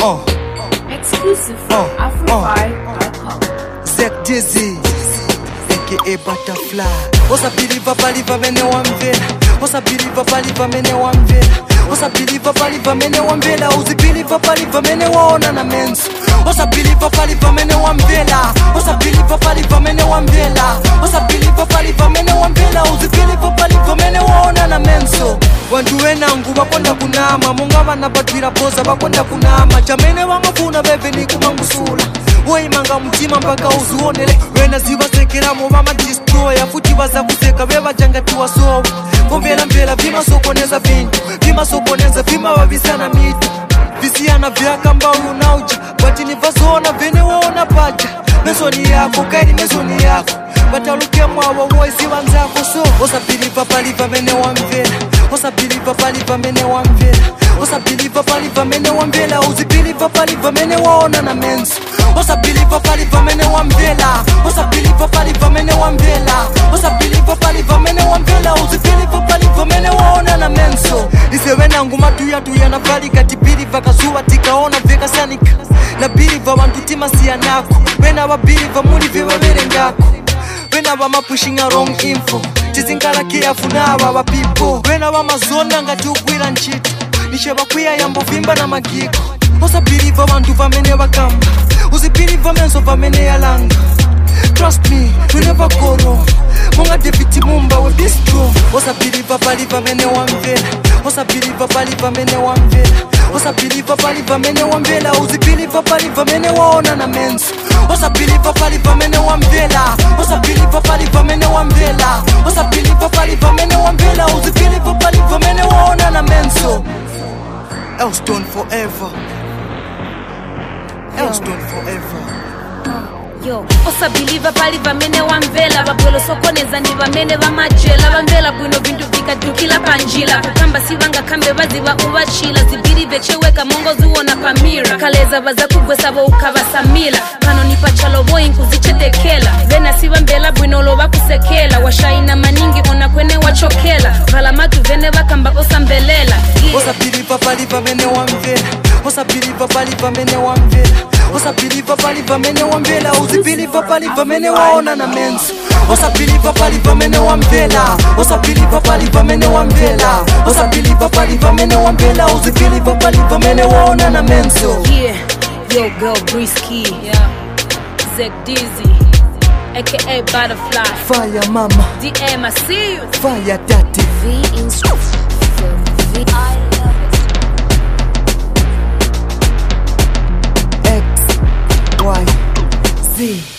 Exclusive from AfroFi.com. Zek Dizzy, aka Butterfly. Osa believe paliva mene wamvela. Osa believe paliva mene wamvela. Osa believe paliva mene wamvela. Uzi believe paliva mene waona na mensu. Osa believe paliva mene wamvela. Osa believe paliva mene wamvela. Osa believe paliva mene wamvela. Uzi believe paliva mene waona na mensu. Wantu wenangu bakonda kunama. Munga wana batwira poza bakonda kunama. Chamene wangafuna bebe ni kumangusula. Woimanga mutima mpaka uzuonele. Wena zibasekera mu mama destroyer. Futi baza kuseka beba janga tuwasowa. Komvela mbela vima sokoneza vintu. Vima sokoneza vima wabisana mitu. Visiana vyaka mba unauja. Batini vasona vene waona paja. Mesoni yako kairi mesoni yako. Bataluke mwawa woisi wanzako so. Osa biliva paliva mene wamvela. Osa biliva paliva mene wamvela. Osa biliva paliva mene wamvela. Uzi biliva paliva mene waona na mensu. Osa biliva paliva mene wamvela. Osa biliva paliva mene wamvela. Osa biliva paliva mene wamvela. Uzi biliva paliva mene waona na mensu. Ise wenangu matuya tuya na pali kati biliva kazuwa tikaona veka sanika. Na biliva wantu tima siya nako. Wena wa biliva muli viva vere ngako. Wena wa pushing a wrong info. Tizinkala kia funawa wa people. Wena wa mazona nga tukwila nchito. Nisheba kuya yambo vimba na magiko. Osa believe wantu vamene wakamba. Uzi believe menso vamene yalanga. Trust me, we never go wrong. Munga defiti mumba we be strong. Osa believe paliva mene wamvela. Osa believe paliva mene wamvela. Osa believe paliva mene wamvela. Uzi believe paliva mene waona na mensu. Osa believe paliva mene wamvela. Osa believe paliva mene wamvela. Osa believe paliva mene wamvela. Uzi believe paliva mene waona na mensu. Elston forever. Elston forever. Yo, osa believe paliva mene wamvela. Babwelo sokoneza ni bamene vamajela. Bamvela bwino vintu vikadukila panjila. Kukamba sivanga kambe baziba ubachila. Zibirive cheweka mongo zuona pamira. Kaleza baza kugwesa bo ukabasamila. Kano nipa chalo boy nkuzichetekela. Vena siva mbela bwino loba kusekela. Washaina maningi ona kwene wachokela. Vala matu vene bakamba osa mbelela. Osa believe paliva mene wamvela. Osa believe paliva mene wamvela. Osa believe paliva mene wamvela. Uzi believe paliva mene waona na mensu. Osa believe paliva mene wamvela. Osa believe paliva mene wamvela. Osa believe paliva mene wamvela. Uzi believe paliva mene waona na mensu. Yeah, yo girl Brisky. Yeah, Zek Dizzy, aka Butterfly. Fire mama. DM, I see you. Fire daddy. V instruction. V. I love it. X Y Z.